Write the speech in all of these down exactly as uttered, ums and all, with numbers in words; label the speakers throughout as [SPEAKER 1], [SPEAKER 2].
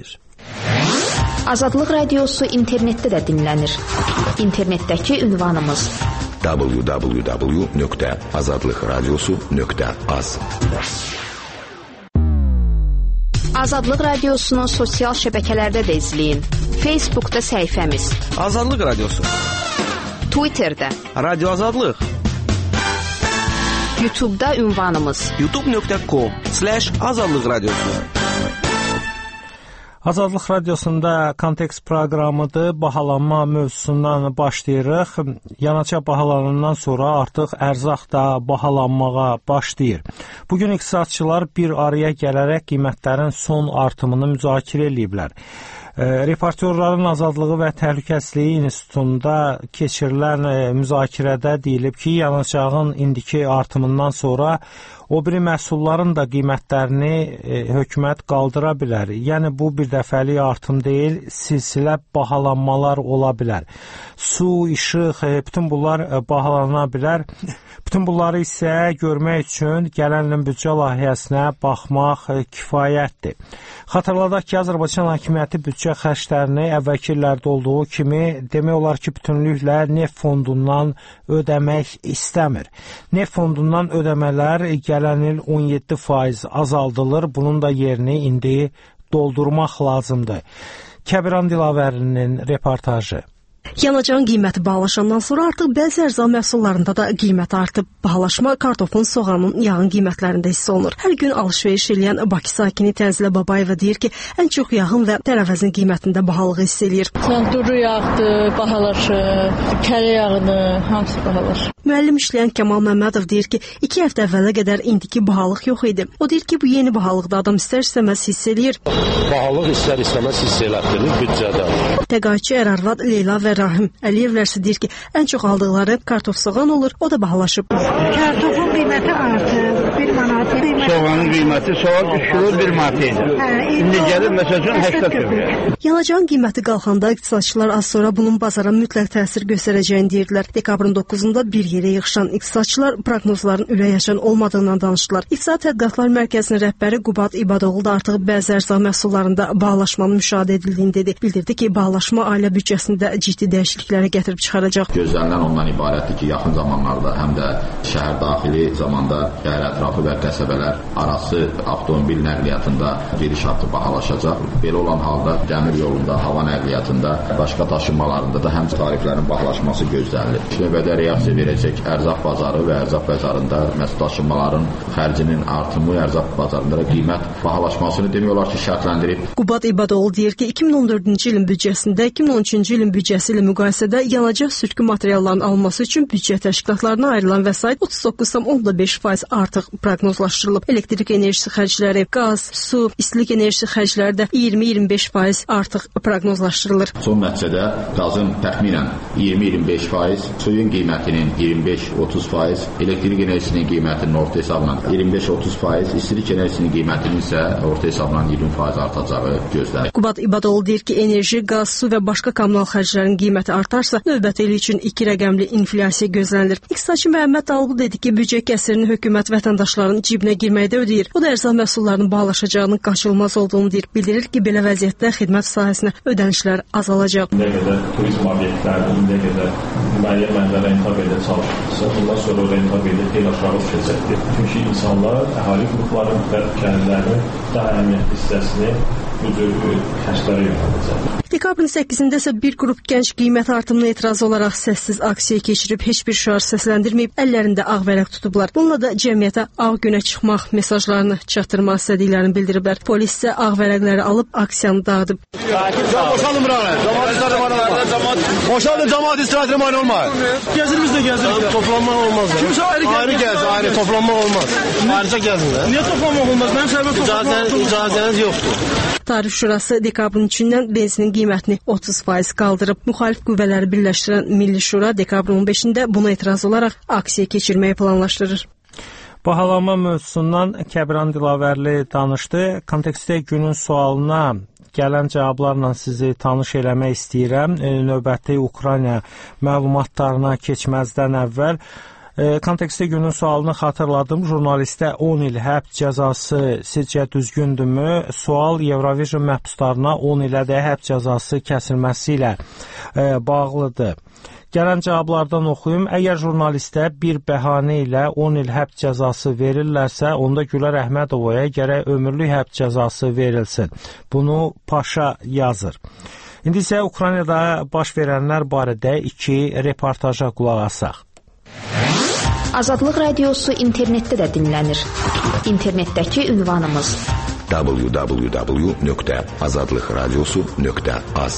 [SPEAKER 1] gözləyir.
[SPEAKER 2] Azadlıq Radiosu internetdə də dinlənir. İnternetdəki ünvanımız
[SPEAKER 3] w w w nöqtə azadlıq radiosu nöqtə az.
[SPEAKER 2] Azadlıq Radiosunu sosial şəbəkələrdə də izləyin. Facebookda səhifəmiz
[SPEAKER 1] Azadlıq Radiosu,
[SPEAKER 2] Twitterdə
[SPEAKER 1] Radio Azadlıq,
[SPEAKER 2] YouTube'da ünvanımız
[SPEAKER 1] youtube nöqtə com slash azadlıq radiosu. Azadlıq Radiosunda kontekst proqramıdır. Bahalanma mövzusundan başlayırıq. Yanacaq bahalanandan sonra artıq ərzaq da bahalanmağa başlayır. Bugün iqtisadçılar bir araya gələrək qiymətlərin son artımını müzakirə ediblər. Reportyorların Azadlığı və Təhlükəsizliyi İnstitutunda keçirilən müzakirədə deyilib ki, yanacağın indiki artımından sonra o biri məhsulların da qiymətlərini e, hökumət qaldıra bilər. Yəni bu bir dəfəlik artım deyil, silsilə bahalanmalar ola bilər. Su, işıq, e, bütün bunlar e, bahalana bilər. Bütün bunları isə görmək üçün gələn ilin büdcə layihəsinə baxmaq e, kifayətdir. Xatırladaq ki, Azərbaycan hakimiyyəti büdcə xərclərini əvvəlki illərdə olduğu kimi demək olar ki, bütünlüklə neft fondundan ödəmək istəmir. Neft fondundan ödəmələr gələn il on yeddi faiz azaldılır. Bunun da yerini indi doldurmaq lazımdır. Kəbiran Dilavərlinin reportajı.
[SPEAKER 4] Yanacağın qiyməti bahalaşandan sonra artıq bəzi ərzaq məhsullarında da qiymət artıb. Bahalaşma kartofun, soğanın, yağın qiymətlərində hiss olunur. Hər gün alış-veriş edən Bakı sakini Tənzilə Babayeva deyir ki, ən çox yağın və tərəvəzin qiymətində bahalıq hiss eləyir.
[SPEAKER 5] Duru yağdır, bahalaşır, kərə yağını, hamısı bahalaşır.
[SPEAKER 4] Müəllim işləyən Kəmal Məmmədov deyir ki, iki həftə əvvələ qədər indiki bahalıq yox idi. O deyir ki, bu yeni bahalıqda adam istər-istəməz hiss eləyir.
[SPEAKER 6] Bahalıq istər-istəməz hiss elətdirir büdcədə. Təqaüdçü
[SPEAKER 4] ər-arvad Leyla və Rahim Əliyevlər isə deyir ki, ən çox aldıqları kartof soğan olur, o da bahalaşıb.
[SPEAKER 7] Kartofun qiyməti artıb, bir manat.
[SPEAKER 6] Soğanın qiyməti soğan üç kilo bir manat idi. İndi gəlir məsələn səksən qəpik.
[SPEAKER 4] Yanacağın qiyməti qalxanda iqtisadçılar az sonra bunun bazara mütləq təsir göstərəcəyini deyirlər. Dekabrın doqquzunda bir yerə yığışan iqtisadçılar proqnozların ürəkaçan olmadığından danışdılar. İqtisad Tədqiqatlar Mərkəzinin rəhbəri Qubad İbadoğlu da artıq bəzi ərzaq məhsullarında bahalaşmanın müşahidə edildiyini dedi. Bildirdi ki, bahalaşma ailə büdcəsində ciddi dəyişikliklərə gətirib çıxaracaq.
[SPEAKER 8] Gözlənilən ondan ibarətdir ki, yaxın zamanlarda həm də şəhər daxili zamanda şəhər ətrafı və qəsəbələr arası avtomobil nəqliyyatında gediş-atı bahalaşacaq. Belə olan halda dəmir yolunda, hava nəqliyyatında, başqa daşınmalarında da həm tariflərin bahalaşması gözlənilir. Növbədə reaksiya verəcək ərzaq bazarı və ərzaq bazarında məhsul daşınmaların xərcinin artımı, ərzaq bazarında da qiymət bahalaşmasını demək olar ki, şərtləndirib.
[SPEAKER 4] Qubad İbadoğlu deyir ki, iki min on dördüncü ilin büdcəsində iki min on üçüncü ilin büdcəsi ilə müqayisədə yanacaq sürtkü materiallarının alınması üçün büdcə təşkilatlarına ayrılan vəsait otuz doqquz tam beş faiz artıq proqnozlaşdırılıb. Elektrik enerjisi xərcləri, qaz, su, istilik enerjisi xərcləri də iyirmi iyirmi beş faiz artıq proqnozlaşdırılır.
[SPEAKER 8] Son nəticədə qazın təxminən iyirmi iyirmi beş faiz, suyun qiymətinin iyirmi beş otuz faiz, elektrik enerjisinin qiymətinin orta hesabla iyirmi beş otuz faiz, istilik enerjisinin qiymətinin isə orta hesabla iyirmi faiz artacağı gözlənilir.
[SPEAKER 4] Qubad İbadoğlu deyir ki, enerji, qaz, su və başqa kommunal xərclərin qiyməti artarsa, növbəti il üçün iki rəqəmli inflyasiya gözlənilir. İqtisadçı Məhəmməd Dalğu dedi ki, büdcə kəsirini hökumət vətəndaşların cibinə girməkdə ödəyir. O da ərzaq məhsullarının bahalaşacağının qaçılmaz olduğunu deyir. Bildirir ki, belə vəziyyətdə xidmət sahəsinə ödənişlər azalacaq.
[SPEAKER 9] İndiyə qədər turizm obyektləri, indiyə qədər müəyyən mənbələ rentab edə çalışırsa, bundan sonra o rentab edə el aşağı düşəcəkdir. Çünki insanlar əhali qrupların və kəndlərinin daha əhəmiyyətli hissəsini bu cür xərclərə yönələcək.
[SPEAKER 4] Dekabrın səkkizində isə bir qrup gənc qiymət artımına etiraz olaraq səssiz aksiya keçirib heç bir şüar səsləndirməyib, əllərində ağ vərəq tutublar. Bununla da cəmiyyətə ağ günə çıxmaq mesajlarını çatdırmaq istədiklərini bildiriblər. Polis isə ağ vərəqləri alıb aksiyanı dağıdıb.
[SPEAKER 6] Boşalın buranı. Boşalın, cəmaət istirahətine mane olmayın.
[SPEAKER 9] Gəzir biz də gəzirik.
[SPEAKER 6] Toplanmaq olmaz.
[SPEAKER 9] Kimsə ayrı gəzir.
[SPEAKER 6] Ayrı gəzir, ayrı toplanmaq olmaz. Ayrıca gəzin.
[SPEAKER 9] Niyə toplanmaq olmaz? Mənim sərbəst toplanmaq
[SPEAKER 6] icazəniz yoxdur.
[SPEAKER 4] Tarif Şurası dekabrın üçündən benzinin qiymətini otuz faiz qaldırıb. Müxalif qüvvələri birləşdirən Milli Şura dekabrın on beşində buna etiraz olaraq aksiya keçirməyi planlaşdırır.
[SPEAKER 1] Bahalanma mövzusundan Kəbiran Dilavərli danışdı. Kontekstdə günün sualına gələn cavablarla sizi tanış eləmək istəyirəm. Növbəti Ukrayna məlumatlarına keçməzdən əvvəl Kontekstdə günün sualını xatırladım. Jurnalistə on il həbs cəzası sizcə düzgündürmü? Sual Eurovision məhbuslarına on ilədək həbs cəzası kəsilməsi ilə e, bağlıdır. Gələn cavablardan oxuyum. Əgər jurnalistə bir bəhanə ilə on il həbs cəzası verirlərsə, onda Gülər Əhmədovaya gərək ömürlük həbs cəzası verilsin. Bunu Paşa yazır. İndi isə Ukraynada baş verənlər barədə iki reportaja qulaq asaq.
[SPEAKER 2] Azadlıq Radiosu internetdə də dinlənir. İnternetdəki ünvanımız
[SPEAKER 3] w w w nöqtə azadlıq radiosu nöqtə az.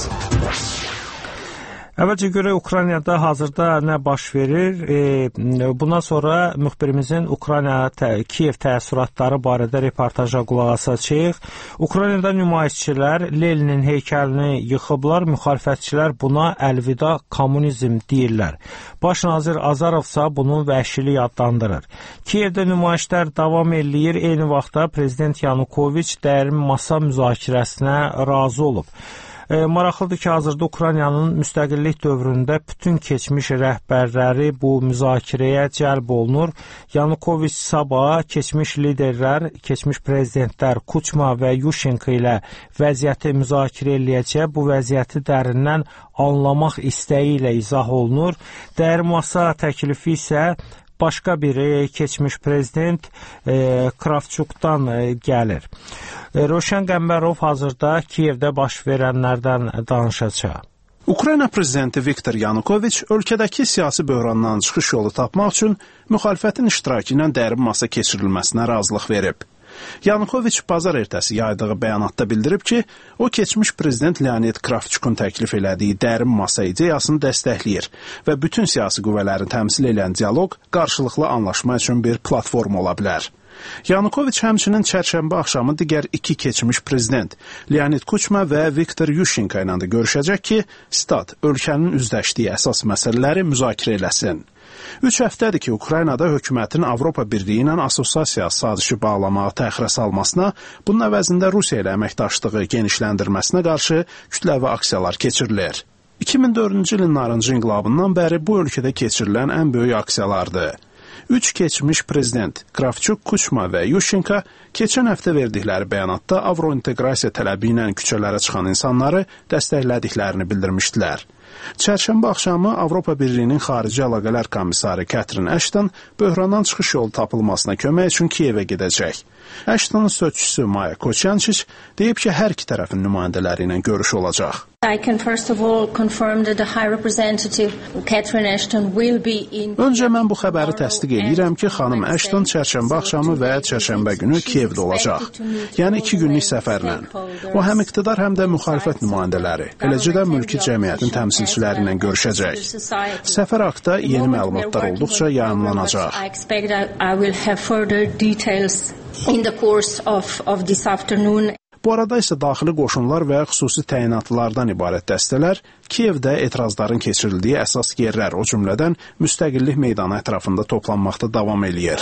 [SPEAKER 1] Əvvəlcə görə Ukraynada hazırda nə baş verir? E, bundan sonra müxbirimizin Ukrayna, tə, Kiyev təəssüratları barədə reportaja qulaq asacağıq. Ukraynada nümayişçilər Leninin heykəlini yıxıblar, müxalifətçilər buna əlvida kommunizm deyirlər. Baş nazir Azarovsa bunu vəhşilik adlandırır. Kiyevdə nümayişlər davam eləyir, eyni vaxtda prezident Yanukoviç dərin masa müzakirəsinə razı olub. E, maraqlıdır ki, hazırda Ukraynanın müstəqillik dövründə bütün keçmiş rəhbərləri bu müzakirəyə cəlb olunur. Yanukoviç sabah keçmiş liderlər, keçmiş prezidentlər Kuçma və Yushchenko ilə vəziyyəti müzakirə eləyəcək. Bu vəziyyəti dərindən anlamaq istəyi ilə izah olunur. Dərin masa təklifi isə başqa bir keçmiş prezident e, Kravçukdan e, gəlir. E, Roşen Qəmbərov hazırda Kiyevdə baş verənlərdən danışacaq.
[SPEAKER 10] Ukrayna prezidenti Viktor Yanukoviç ölkədəki siyasi böhrandan çıxış yolu tapmaq üçün müxalifətin iştirakı ilə dərin masa keçirilməsinə razılıq verib. Yanukoviç bazar ertəsi yaydığı bəyanatda bildirib ki, o keçmiş prezident Leonid Kravçukun təklif elədiyi dərin masa ideyasını dəstəkləyir və bütün siyasi qüvvələrin təmsil edən dialoq qarşılıqlı anlaşma üçün bir platform ola bilər. Yanukoviç həmçinin çərşənbə axşamı digər iki keçmiş prezident Leonid Kuçma və Viktor Yushchenko ilə də görüşəcək ki, stat, ölkənin üzləşdiyi əsas məsələləri müzakirə eləsin. Üç həftədir ki, Ukraynada hökumətin Avropa Birliyi ilə assosiasiya sazişi bağlamağı təxirə salmasına, bunun əvəzində Rusiya ilə əməkdaşlığı genişləndirməsinə qarşı kütləvi aksiyalar keçirilir. iki min dördüncü ilin narıncı inqilabından bəri bu ölkədə keçirilən ən böyük aksiyalardır. Üç keçmiş prezident Kravçuk, Kuçma və Yushchenko keçən həftə verdikləri bəyanatda avrointeqrasiya tələbi ilə küçələrə çıxan insanları dəstəklədiklərini bildirmişdilər. Çərşənbə axşamı Avropa Birliyinin Xarici Əlaqələr Komissarı Catherine Ashton böhrandan çıxış yolu tapılmasına kömək üçün Kiyevə gedəcək. Ashtonun sözçüsü Maya Koçyançiç deyib ki, hər iki tərəfin nümayəndələri ilə görüş olacaq.
[SPEAKER 11] I can first of all confirm that the High Representative Catherine Ashton will be in...
[SPEAKER 10] Öncə mən bu xəbəri təsdiq edirəm ki, xanım Ashton çərşənbə axşamı və çərşənbə günü Kiyevdə olacaq. Yəni iki günlük səfərlə. O həm iqtidar, həm də müxalifət nümayəndələri, eləcə də mülki cəmiyyətin təmsilçiləri ilə görüşəcək. Səfər haqqında yeni məlumatlar olduqca yayımlanacaq.
[SPEAKER 11] I expect I will have further details in the course of, of this afternoon.
[SPEAKER 10] Bu arada isə daxili qoşunlar və xüsusi təyinatlılardan ibarət dəstələr Kiyevdə etirazların keçirildiyi əsas yerlər, o cümlədən Müstəqillik meydanı ətrafında toplanmaqda davam eləyir.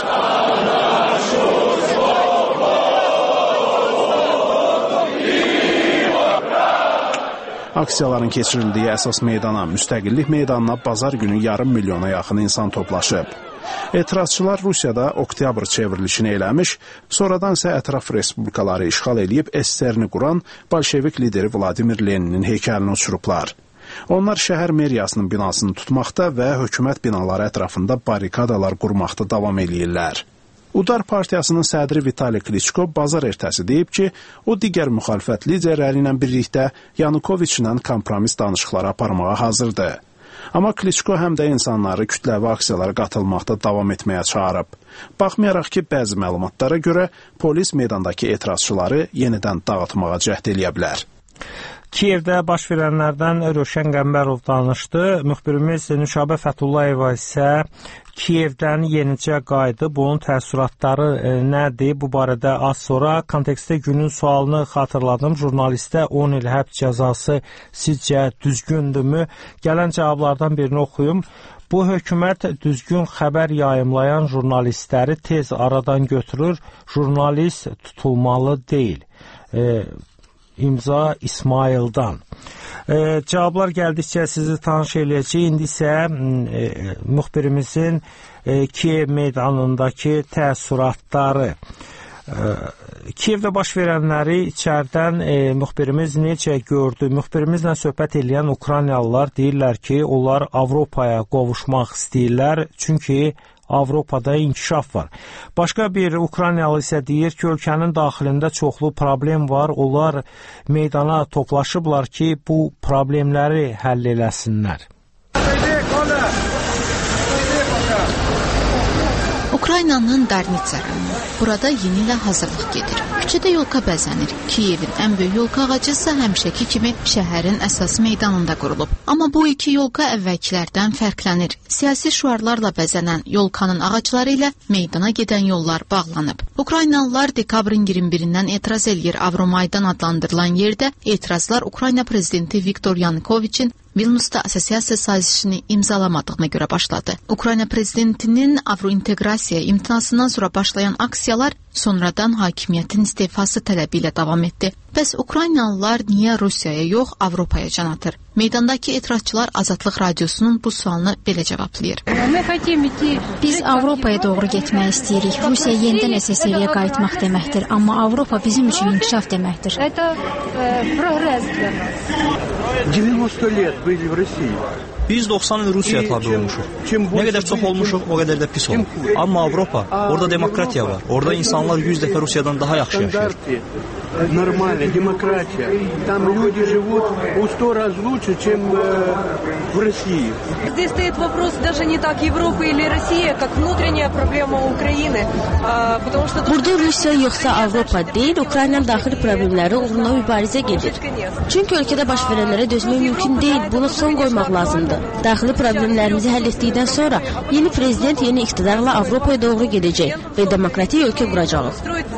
[SPEAKER 10] Aksiyaların keçirildiyi əsas meydana, Müstəqillik meydanına bazar günü yarım milyona yaxın insan toplaşıb. Etirazçılar Rusiyada oktyabr çevrilişini eləmiş, sonradan isə ətraf respublikaları işğal edib S S R-ni quran Bolşevik lideri Vladimir Leninin heykəlini uçurublar. Onlar şəhər meriyasının binasını tutmaqda və hökumət binaları ətrafında barikadalar qurmaqda davam eləyirlər. Udar partiyasının sədri Vitali Klitschko bazar ertəsi deyib ki, o digər müxalifət liderləri ilə birlikdə Yanukoviç ilə kompromis danışıqları aparmağa hazırdır. Amma Klitschko həm də insanları kütləvi aksiyalara qatılmaqda davam etməyə çağırıb. Baxmayaraq ki, bəzi məlumatlara görə polis meydandakı etirazçıları yenidən dağıtmağa cəhd eləyə bilər.
[SPEAKER 1] Kiyevdə baş verənlərdən Roşen Qəmbərov danışdı. Müxbirimiz Nüşabə Fətullayeva isə Kiyevdən yenicə qayıdıb. Bunun təəssüratları nədir? Bu barədə az sonra kontekstdə günün sualını xatırladım. Jurnalistə on il həbs cəzası sizcə düzgündürmü? Gələn cavablardan birini oxuyum. Bu hökumət düzgün xəbər yayımlayan jurnalistləri tez aradan götürür. Jurnalist tutulmalı deyil. E, İmza İsmaildan. E, cavablar gəldikcə sizi tanış eləyəcək. İndi isə e, müxbirimizin e, Kiyev meydanındakı təəssüratları, e, Kiyevdə baş verənləri içəridən e, müxbirimiz necə gördü? Müxbirimizlə söhbət edən Ukraynalılar deyirlər ki, onlar Avropaya qovuşmaq istəyirlər, çünki Avropada inkişaf var. Başqa bir Ukraynalı isə deyir ki, ölkənin daxilində çoxlu problem var. Onlar meydana toplaşıblar ki, bu problemləri həll eləsinlər.
[SPEAKER 12] Ukraynanın Darnitsa rayonu. Burada yeni ilə hazırlıq gedir. Küçədə yolka bəzənir. Kiyevin ən böyük yolka ağacı isə həmişəki kimi şəhərin əsas meydanında qurulub. Amma bu iki yolka əvvəlkilərdən fərqlənir. Siyasi şüarlarla bəzənən yolkanın ağacları ilə meydana gedən yollar bağlanıb. Ukraynalılar dekabrın iyirmi birindən etiraz eləyir. Avromaydan adlandırılan yerdə etirazlar Ukrayna prezidenti Viktor Yanukoviçin Vilniusda assosiasiya sazişini imzalamadığına görə başladı. Ukrayna prezidentinin Avrointeqrasiya imtinasından sonra başlayan aksiyalar sonradan hakimiyyətin istefası tələbi ilə davam etdi. Bəs Ukraynalılar niyə Rusiyaya yox, Avropaya can atır? Meydandakı etirazçılar Azadlıq Radiosunun bu sualını belə cavablayır.
[SPEAKER 13] Biz Avropaya doğru getmək istəyirik. Rusiya yenidən S S R-yə qayıtmaq deməkdir. Amma Avropa bizim üçün inkişaf deməkdir.
[SPEAKER 14] Biz doxsan il Rusiyaya tabi olmuşuq. Nə qədər çox olmuşuq, o qədər də pis olub. Amma Avropa, orada demokratiya var. Orada insanlar yüz dəfə Rusiyadan daha yaxşı yaşayır.
[SPEAKER 15] Нормальная демократия. Там люди живут в сто раз лучше, чем в России.
[SPEAKER 16] Здесь стоит вопрос даже не так Европы или Россия, как внутренняя проблема Украины, потому что
[SPEAKER 17] burada Rusiya yoxsa Avropa deyil, Ukrayna daxili problemləri uğruna mübarizə gedir. Çünki ölkədə baş verənlərə dözmək mümkün deyil, buna son qoymaq lazımdır. Daxili problemlərimizi həll etdikdən sonra yeni prezident yeni iqtidarla Avropaya doğru gedəcək və demokratik ölkə quracağıq.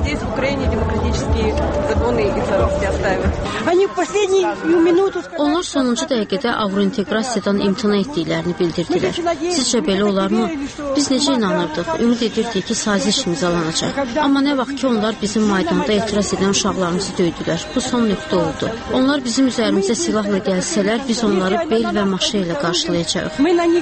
[SPEAKER 17] Onlar sonuncu dəqiqədə Avrointeqrasiyadan imtina etdiklərini bildirdilər. Sizcə belə olarmı? Biz necə inanırdıq? Ümid edirdik ki, saziş imzalanacaq. Amma nə vaxt ki, onlar bizim maydanda etiraz edən uşaqlarımızı döydülər. Bu son nöqtə oldu. Onlar bizim üzərimizə silahla gəlsələr, biz onları bel və maşa ilə qarşılayacağıq.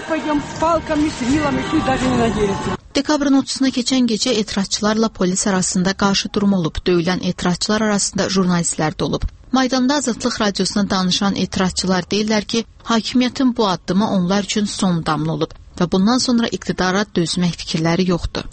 [SPEAKER 12] Dekabrın otuzuna keçən gecə etirazçılarla polis arasında qarşı durum olub. Döyülən etirazçılar arasında jurnalistlər də olub. Maydanda Azadlıq Radiosuna danışan etirazçılar deyirlər ki, hakimiyyətin bu addımı onlar üçün son damla olub və bundan sonra iqtidara dözmək fikirləri yoxdur.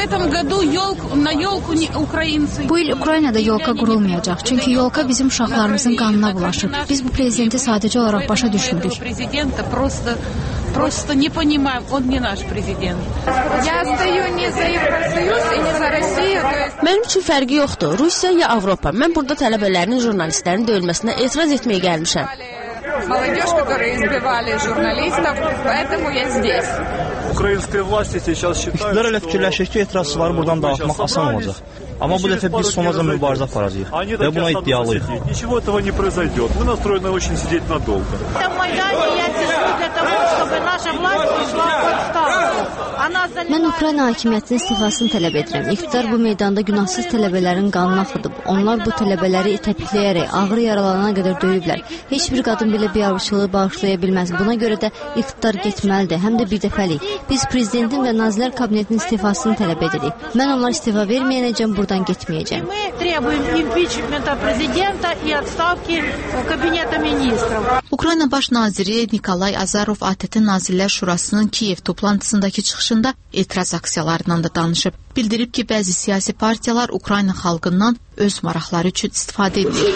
[SPEAKER 13] Bu il Ukraynada yolka qurulmayacaq, çünki yolka bizim uşaqlarımızın qanına bulaşıb. Biz bu prezidenti sadəcə olaraq başa düşmürük.
[SPEAKER 18] Просто не понимаем, он не наш президент. Я стою не за Евросоюз и не за Россию.
[SPEAKER 17] Mənim üçün fərqi yoxdur, Rusiya ya Avropa. Mən burada tələbələrinin, jurnalistlərin döyülməsinə etiraz etməyə gəlmişəm.
[SPEAKER 18] Молодежь, которые избивали журналистов, поэтому я здесь.
[SPEAKER 14] İktidar elə fikirləşir ki, etirazçıları buradan dağıtmaq asan olacaq. Amma bu dəfə biz sonaca mübarizə aparacağıq və buna iddialıyıq.
[SPEAKER 17] Mən Ukrayna hakimiyyətinin istifasını tələb edirəm. İqtidar bu meydanda günahsız tələbələrin qanını axıdıb. Onlar bu tələbələri təpikləyərək ağır yaralanana qədər döyüblər. Heç bir qadın belə biabırçılığı bağışlaya bilməz. Buna görə də iqtidar getməlidir, həm də bir dəfəlik. Biz prezidentin və Nazirlər Kabinetinin istifasını tələb edirik. Mən onlar istifa verməyənəcəm, buradan getməyəcəm.
[SPEAKER 12] Ukrayna Baş Naziri Nikolay Azarov A T T Nazirlər Şurasının Kiyev toplantısındakı çıxışında etiraz aksiyalarından da danışıb. Bildirib ki, bəzi siyasi partiyalar Ukrayna xalqından öz maraqları üçün istifadə edir.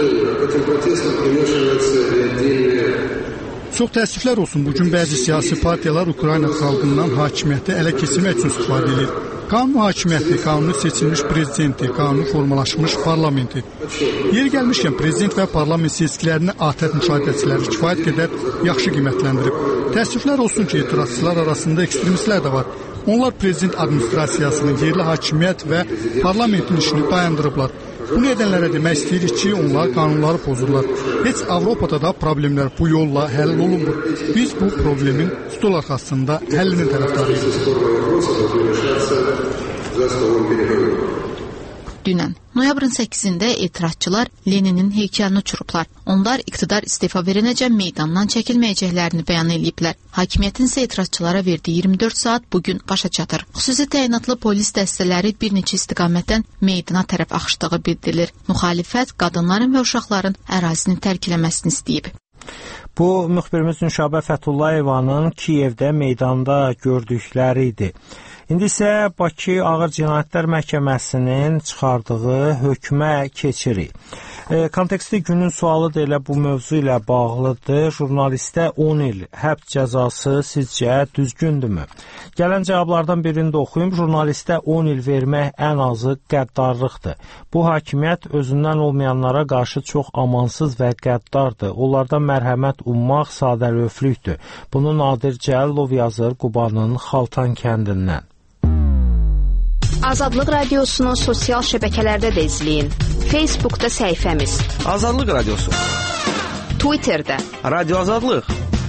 [SPEAKER 19] Çox təəssüflər olsun, bugün bəzi siyasi partiyalar Ukrayna xalqından hakimiyyəti ələ keçirmək üçün istifadə edir. Qanun hakimiyyəti, qanunu seçilmiş prezidenti, qanunu formalaşmış parlamenti. Yeri gəlmişkən, prezident və parlament seçkilərini A T T müşahidəçiləri kifayət qədər yaxşı qiymətləndirib. Təəssüflər olsun ki, etirazçılar arasında ekstremistlər də var. Onlar prezident administrasiyasının, yerli hakimiyyət və parlamentin işini dayandırıblar. Bu nedənlərə demək istəyirik ki, onlar qanunları pozurlar. Heç Avropada da problemlər bu yolla həll olunmur. Biz bu problemin stol arxasında həllinin tərəfdarıyıq.
[SPEAKER 12] Dünən Noyabrın səkkizində etirazçılar Leninin heykəlini uçurublar. Onlar iqtidar istefa verənəcən meydandan çəkilməyəcəklərini bəyan ediblər. Hakimiyyətin isə etirazçılara verdiyi iyirmi dörd saat bugün başa çatır. Xüsusi təyinatlı polis dəstələri bir neçə istiqamətdən meydana tərəf axışdığı bildirilir. Müxalifət qadınların və uşaqların ərazini tərk eləməsini istəyib.
[SPEAKER 1] Bu, müxbirimiz Nüşabə Fəthullayevanın Kiyevdə meydanda gördükləri idi. İndi isə Bakı Ağır Cinayətlər Məhkəməsinin çıxardığı hökmə keçirik. E, konteksti günün sualı da elə bu mövzu ilə bağlıdır. Jurnalistə on il həbs cəzası sizcə düzgündürmü? Gələn cavablardan birini də oxuyum. Jurnalistə on il vermək ən azı qəddarlıqdır. Bu hakimiyyət özündən olmayanlara qarşı çox amansız və qəddardır. Onlardan mərhəmət ummaq sadəlövflükdür. Bunu Nadir Cəlilov yazır Qubanın Xaltan kəndindən.
[SPEAKER 2] Azadlıq Radiosunu sosial şəbəkələrdə də izləyin. Facebookda səhifəmiz
[SPEAKER 20] Azadlıq Radiosu,
[SPEAKER 2] Twitterdə
[SPEAKER 20] Radio Azadlıq,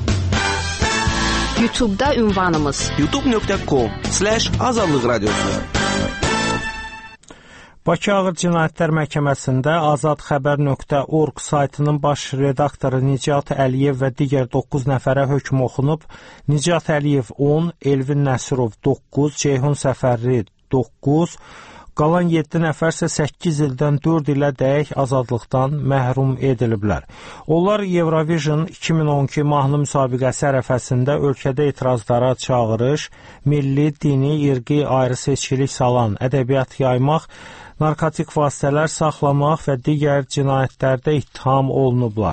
[SPEAKER 2] YouTube'da ünvanımız
[SPEAKER 20] youtube nöqtə com slash azadlıq radiosu.
[SPEAKER 1] Bakı Ağır Cinayətlər Məhkəməsində azad xəbər nöqtə org saytının baş redaktoru Nicat Əliyev və digər doqquz nəfərə hökm oxunub. Nicat Əliyev on, Elvin Nəsirov doqquz, Ceyhun Səfərli doqquz, qalan yeddi nəfər isə səkkiz ildən dörd ilə dək azadlıqdan məhrum ediliblər. Onlar Eurovision iki min on iki mahnı müsabiqəsi ərəfəsində ölkədə etirazlara çağırış, milli, dini, irqi ayrı-seçkilik salan ədəbiyyat yaymaq, narkotik vasitələr saxlamaq və digər cinayətlərdə ittiham olunublar.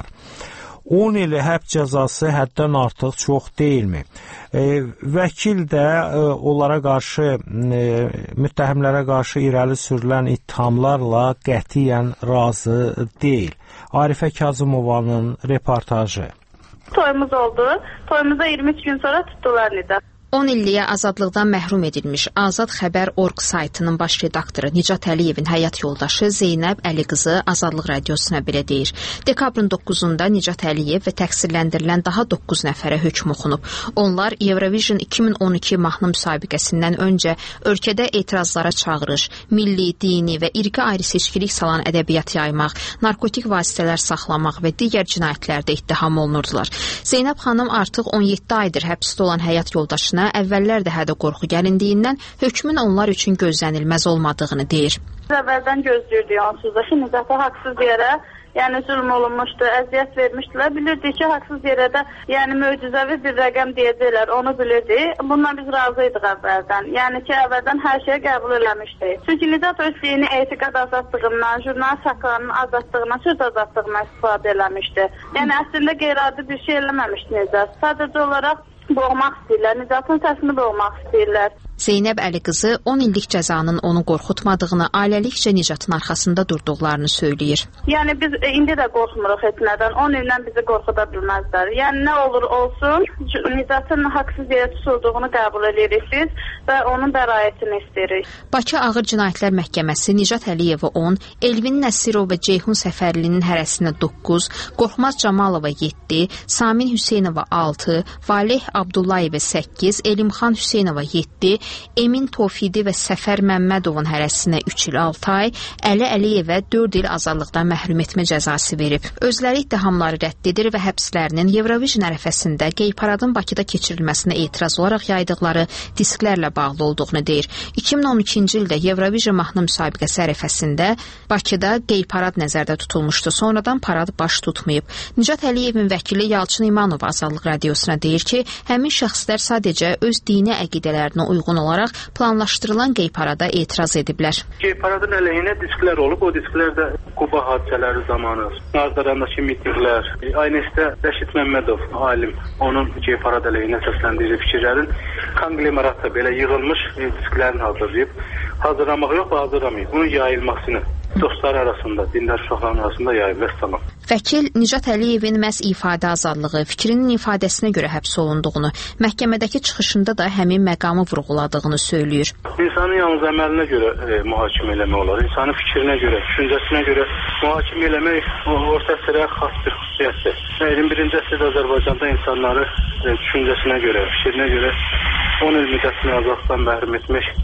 [SPEAKER 1] on il həbs cəzası həddən artıq çox deyilmi? E, vəkil də e, onlara qarşı, e, müttəhimlərə qarşı irəli sürülən ittihamlarla qətiyyən razı deyil. Arifə Kazımovanın reportajı.
[SPEAKER 21] Toyumuz oldu. Toyumuza iyirmi üç gün sonra tutdular Nida.
[SPEAKER 2] on illiyə azadlıqdan məhrum edilmiş Azad Xəbər org saytının baş redaktoru Nicat Əliyevin həyat yoldaşı Zeynəb Əli qızı Azadlıq Radiosuna belə deyir. Dekabrın doqquzunda Nicat Əliyev və təqsirləndirilən daha doqquz nəfərə hökm oxunub. Onlar Eurovision iki min on iki mahnı müsabiqəsindən öncə ölkədə etirazlara çağırış, milli, dini və irqi ayrı-seçkilik salan ədəbiyyat yaymaq, narkotik vasitələr saxlamaq və digər cinayətlərdə ittiham olunurdular. Zeynəb xanım artıq on yeddi aydır həbsdə olan həyat yoldaşına əvvəllər də hədə qorxu gəlindiyindən hökmün onlar üçün gözlənilməz olmadığını deyir.
[SPEAKER 21] Əvvəldən gözləyirdik onsuz da. Şimdi zaten haqsız yerə, yəni zülm olunmuşdu, əziyyət vermişdilər. Bilirdik ki, haqsız yerə də yəni möcüzəvi bir rəqəm deyəcəklər, onu bilirdik. Bundan biz razıydıq əvvəldən. Yəni ki, əvvəldən hər şeyi qəbul eləmişdik. Çünki Nicat öz dini etiqad azadlığından, jurnalist haqlarının azadlığından, söz azadlığından istifadə eləmişdi. Yəni əslində qeyri-adi bir şey eləməmişdi Nicat. Sadəcə olaraq boğmaq istəyirlər, Nicatın səsini boğmaq istəyirlər.
[SPEAKER 2] Zeynəb Əli qızı on illik cəzanın onu qorxutmadığını, ailəlikcə Nicatın arxasında durduqlarını söyləyir.
[SPEAKER 21] Yəni biz e, indi də qorxmuruq etmədən, on ildən bizi qorxuda bilməzlər. Yəni nə olur olsun, Nicatın haqsız yerə tutulduğunu qəbul edirik biz və onun bəraətini istəyirik.
[SPEAKER 2] Bakı Ağır Cinayətlər Məhkəməsi Nicat Əliyevi on, Elvin Nəsirov və Ceyhun Səfərlinin hərəsinə doqquz, Qorxmaz Camalova yeddi, Samin Hüseynova altı, Valeh Abdullayevə səkkiz, Elimxan Hüseynova yeddi, Emin Tofidi və Səfər Məmmədovun hərəsinə üç il altı ay, Əli Əliyevə dörd il azadlıqdan məhrum etmə cəzası verib. Özləri ittihamları rədd edir və həbslərinin Eurovision ərəfəsində qey paradın Bakıda keçirilməsinə etiraz olaraq yaydıqları disklərlə bağlı olduğunu deyir. iki min on ikinci ildə Eurovision mahnı müsabiqəsi ərəfəsində Bakıda qey parad nəzərdə tutulmuşdu. Sonradan parad baş tutmayıb. Nicat Əliyevin vəkili Yalçın İmanov Azadlıq Radiosuna deyir ki, həmin şəxslər sadəcə öz dini əqidələrinə uyğun olaraq planlaşdırılan qey parada etiraz ediblər.
[SPEAKER 22] Qey paradın əleyhinə disklər olub, o disklər də Quba hadisələri zamanı, Nazdarandakı mitinqlər, Aynesdə Rəşid Məmmədov, alim, onun qey parad əleyhinə səsləndiyi fikirlərin konglomeratda belə yığılmış disklərini hazırlayıb, hazırlamaq yox, hazırlamayıb, bunun yayılmasını dostlar arasında, dindar uşaqların arasında yayıb və salam.
[SPEAKER 2] Vəkil Nicat Əliyevin məhz ifadə azadlığı, fikrinin ifadəsinə görə həbs olunduğunu, məhkəmədəki çıxışında da həmin məqamı vurğuladığını söyləyir.
[SPEAKER 22] İnsanın yalnız əməlinə görə e, mühakimə eləmək olar. İnsanın fikrinə görə, düşüncəsinə görə mühakimə eləmək orta əsrə xas bir xüsusiyyətdir. iyirmi birinci əsrdə Azərbaycanda insanları e, düşüncəsinə görə, fikrinə görə on il müddətini azadlıqdan məhrum etmək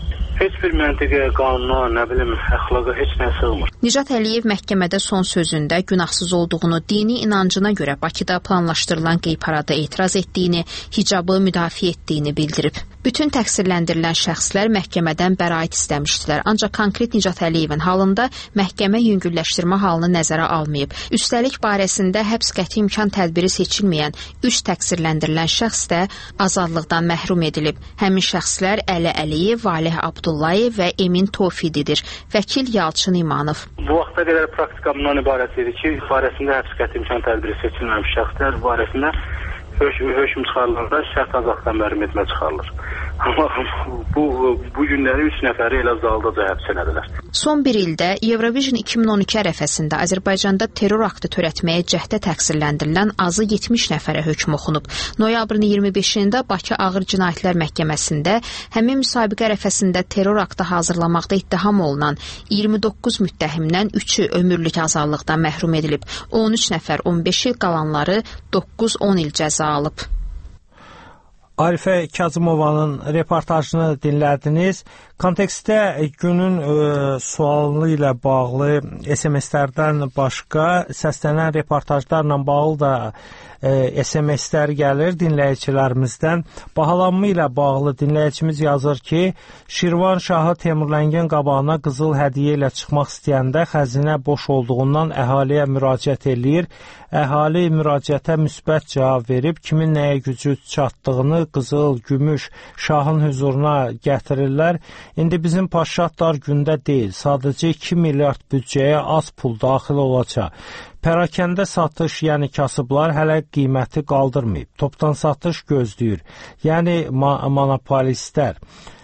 [SPEAKER 22] heç bir məntiqə, qanuna, nə bilim, əxlaqa heç nə sığmır.
[SPEAKER 2] Nicat Əliyev məhkəmədə son sözündə günahsız olduğunu, dini inancına görə Bakıda planlaşdırılan qey parada etiraz etdiyini, hicabı müdafiə etdiyini bildirib. Bütün təqsirləndirilən şəxslər məhkəmədən bəraət istəmişdilər, ancaq konkret Nicat Əliyevin halında məhkəmə yüngülləşdirmə halını nəzərə almayıb. Üstəlik barəsində həbs qəti imkan tədbiri seçilməyən üç təqsirləndirilən şəxs də azadlıqdan məhrum edilib. Həmin şəxslər Əli Əliyev, Valeh Abdullayev və Emin Tofididir. Vəkil Yalçın İmanov.
[SPEAKER 22] Bu vaxta qədər praktikamdan ibarət idi ki, barəsində həbs qəti imkan tədbiri seçilməmiş şəxslər barəsində hökm çıxarılanda şərt azadlıqdan məhrum etmə çıxarılır. Amma bu, bu günləri üç nəfəri elə zaldaca həbs elədilər.
[SPEAKER 2] Son bir ildə Eurovision iki min on iki ərəfəsində Azərbaycanda terror aktı törətməyə cəhdə təqsirləndirilən azı yetmiş nəfərə hökm oxunub. Noyabrın iyirmi beşində Bakı Ağır Cinayətlər Məhkəməsində həmin müsabiqə ərəfəsində terror aktı hazırlamaqda ittiham olunan iyirmi doqquz müttəhimdən üçü ömürlük azadlıqdan məhrum edilib. on üç nəfər on beş il, qalanları doqquz on il cəza alıb.
[SPEAKER 1] Arifə Kazımovanın reportajını dinlədiniz. Kontekstdə günün e, sualı ilə bağlı S M S-lərdən başqa səslənən reportajlarla bağlı da e, S M S-lər gəlir dinləyicilərimizdən. Bahalanma ilə bağlı dinləyicimiz yazır ki, Şirvan Şahı Temurləngin qabağına qızıl hədiyyə ilə çıxmaq istəyəndə xəzinə boş olduğundan əhaliyə müraciət eləyir. Əhali müraciətə müsbət cavab verib, kimin nəyə gücü çatdığını qızıl, gümüş şahın huzuruna gətirirlər. İndi bizim paşaht dar gündə deyil, sadəcə iki milyard büdcəyə az pul daxil olacaq. Pərakəndə satış, yəni kasıblar hələ qiyməti qaldırmayıb. Topdan satış gözləyir, yəni ma monopolistlər.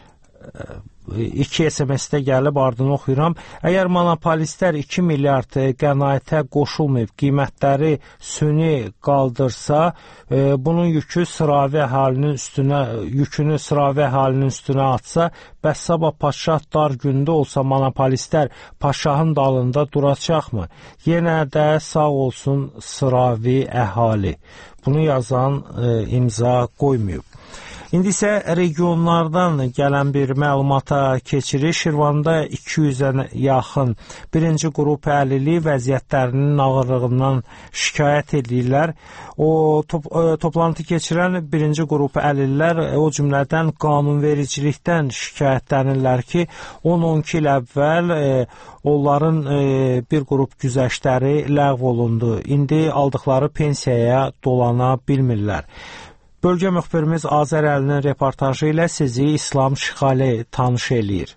[SPEAKER 1] iki S M S-də gəlib ardını oxuyuram. Əgər monopolistlər iki milyard qənaətə qoşulmayıb, qiymətləri süni qaldırsa, e, bunun yükü sıravi əhalinin üstünə, yükünü sıravi əhalinin üstünə atsa, bəs sabah paşah dar gündə olsa monopolistlər paşahın dalında duracaqmı? Yenə də sağ olsun sıravi əhali. Bunu yazan e, imza qoymayıb. İndi isə regionlardan gələn bir məlumata keçirik. Şirvanda iki yüzə yaxın birinci qrup əlilli vəziyyətlərinin ağırlığından şikayət edirlər. O top, toplantı keçirən birinci qrup əlillilər o cümlədən qanunvericilikdən şikayətlənirlər ki, on on iki il əvvəl e, onların e, bir qrup güzəştləri ləğv olundu. İndi aldıqları pensiyaya dolana bilmirlər. Bölgə müxbirimiz Azər Əlinin reportajı ilə sizi İslam Şıxali tanış eləyir.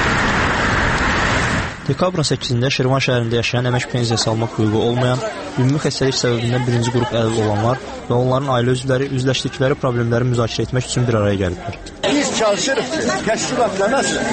[SPEAKER 14] Dekabrın səkkizində Şirvan şəhərində yaşayan əmək pensiyası almaq hüququ olmayan, ümumi xəstəlik səbəbindən birinci qrup əlil olanlar və onların ailə üzvləri üzləşdikləri problemləri müzakirə etmək üçün bir araya gəliblər.
[SPEAKER 5] Biz çalışırıq ki, təşkilatlanasın.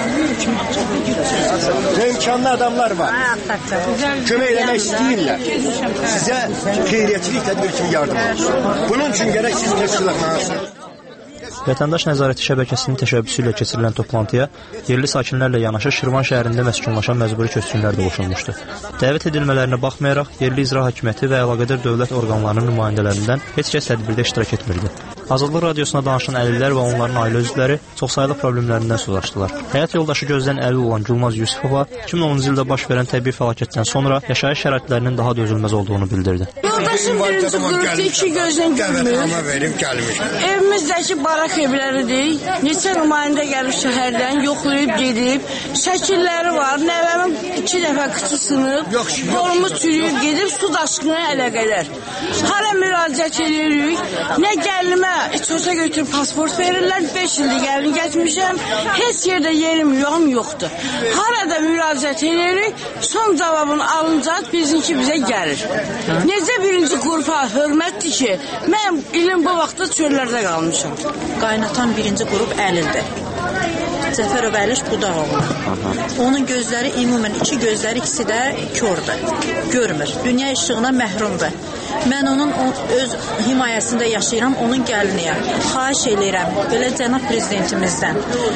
[SPEAKER 5] Və imkanlı adamlar var. Kömək eləmək istəyirlər. Sizə xeyriyyətçilik tədbir kimi yardım olsun. Bunun üçün gərək siz təşkilatlanasın.
[SPEAKER 14] Vətəndaş Nəzarəti şəbəkəsinin təşəbbüsü ilə keçirilən toplantıya yerli sakinlərlə yanaşı Şirvan şəhərində məskunlaşan məcburi köçkünlər də qoşulmuşdu. Dəvət edilmələrinə baxmayaraq, yerli icra hakimiyyəti və əlaqədar dövlət orqanlarının nümayəndələrindən heç kəs tədbirdə iştirak etmirdi. Azadlıq radiosuna danışan əlillər və onların ailə üzvləri çoxsaylı problemlərindən söz açdılar. Həyat yoldaşı gözdən əlil olan Gülmaz Yusifova iki min onuncu ildə baş verən təbii fəlakətdən sonra yaşayış şəraitlərinin daha dözülməz olduğunu bildirdi.
[SPEAKER 7] Yoldaşım birinci qrupda iki gözdən görmür. Evimizdəki barak evləridir. Neçə nümayəndə gəlib şəhərdən, yoxlayıb gedib. Şəkilləri var. Nəvəmin iki dəfə qıçı sınıb, qolumu çürüyüb gedib su daşqına əlaqələr. Hara müraciət edirik, nə gəlinimə İçosa götürüb pasport verirlər. beş ildir gəlin getmişəm. Heç yerdə yerim, yoxum yoxdur. Harada müraciət edirik, son cavabını alınca bizimki bizə gəlir. Necə birinci qrupa hörmətdir ki, mən ilin bu vaxtda çöllərdə qalmışam.
[SPEAKER 23] Qaynatan birinci qrup əlildir. Cəfərov Əliş Budaqoğlu. Onun gözləri ümumən iki gözləri ikisi də kördür. Görmür. Dünya işığına məhrumdur. Mən onun öz himayəsində yaşayıram, onun gəliniyəm. Xahiş edirəm, belə cənab prezidentimizdən.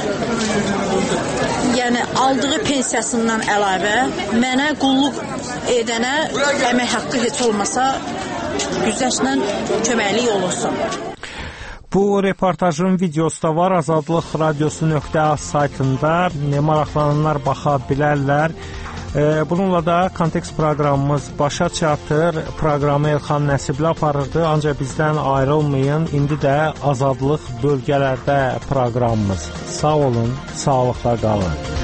[SPEAKER 23] Yəni, aldığı pensiyasından əlavə mənə qulluq edənə əmək haqqı heç olmasa güzəştlə köməklik olunsun.
[SPEAKER 1] Bu reportajın videosu da var azadlıq radiosu nöqtə az saytında. Maraqlananlar baxa bilərlər. Bununla da kontekst proqramımız başa çatır. Proqramı Elxan Nəsibli aparırdı. Ancaq bizdən ayrılmayın. İndi də azadlıq bölgələrdə proqramımız. Sağ olun, sağlıqla qalın.